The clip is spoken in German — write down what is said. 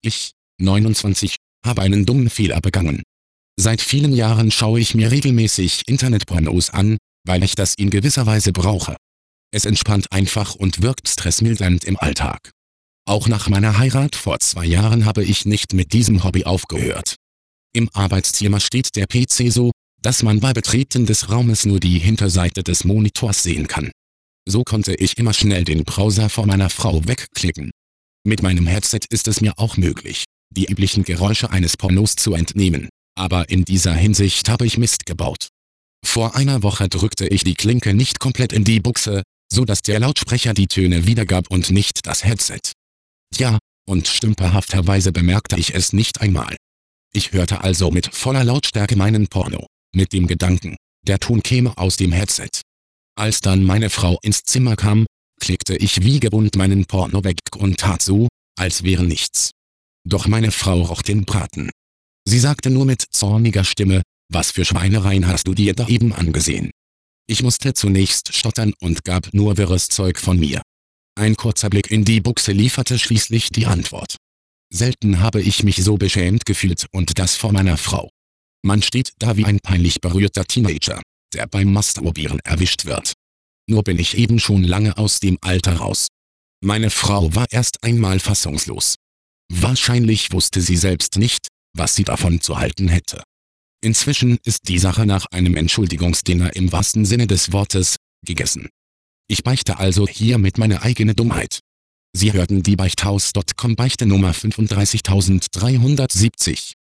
Ich, 29, habe einen dummen Fehler begangen. Seit vielen Jahren schaue ich mir regelmäßig Internetpornos an, weil ich das in gewisser Weise brauche. Es entspannt einfach und wirkt stressmildernd im Alltag. Auch nach meiner Heirat vor 2 Jahren habe ich nicht mit diesem Hobby aufgehört. Im Arbeitszimmer steht der PC so, dass man bei Betreten des Raumes nur die Hinterseite des Monitors sehen kann. So konnte ich immer schnell den Browser vor meiner Frau wegklicken. Mit meinem Headset ist es mir auch möglich, die üblichen Geräusche eines Pornos zu entnehmen, aber in dieser Hinsicht habe ich Mist gebaut. Vor einer Woche drückte ich die Klinke nicht komplett in die Buchse, so dass der Lautsprecher die Töne wiedergab und nicht das Headset. Tja, und stümperhafterweise bemerkte ich es nicht einmal. Ich hörte also mit voller Lautstärke meinen Porno, mit dem Gedanken, der Ton käme aus dem Headset. Als dann meine Frau ins Zimmer kam, klickte ich wie gewohnt meinen Porno weg und tat so, als wäre nichts. Doch meine Frau roch den Braten. Sie sagte nur mit zorniger Stimme: „Was für Schweinereien hast du dir da eben angesehen?“ Ich musste zunächst stottern und gab nur wirres Zeug von mir. Ein kurzer Blick in die Buchse lieferte schließlich die Antwort. Selten habe ich mich so beschämt gefühlt und das vor meiner Frau. Man steht da wie ein peinlich berührter Teenager, der beim Masturbieren erwischt wird. Nur bin ich eben schon lange aus dem Alter raus. Meine Frau war erst einmal fassungslos. Wahrscheinlich wusste sie selbst nicht, was sie davon zu halten hätte. Inzwischen ist die Sache nach einem Entschuldigungsdinner im wahrsten Sinne des Wortes gegessen. Ich beichte also hiermit meine eigene Dummheit. Sie hörten die Beichthaus.com Beichte Nummer 35370.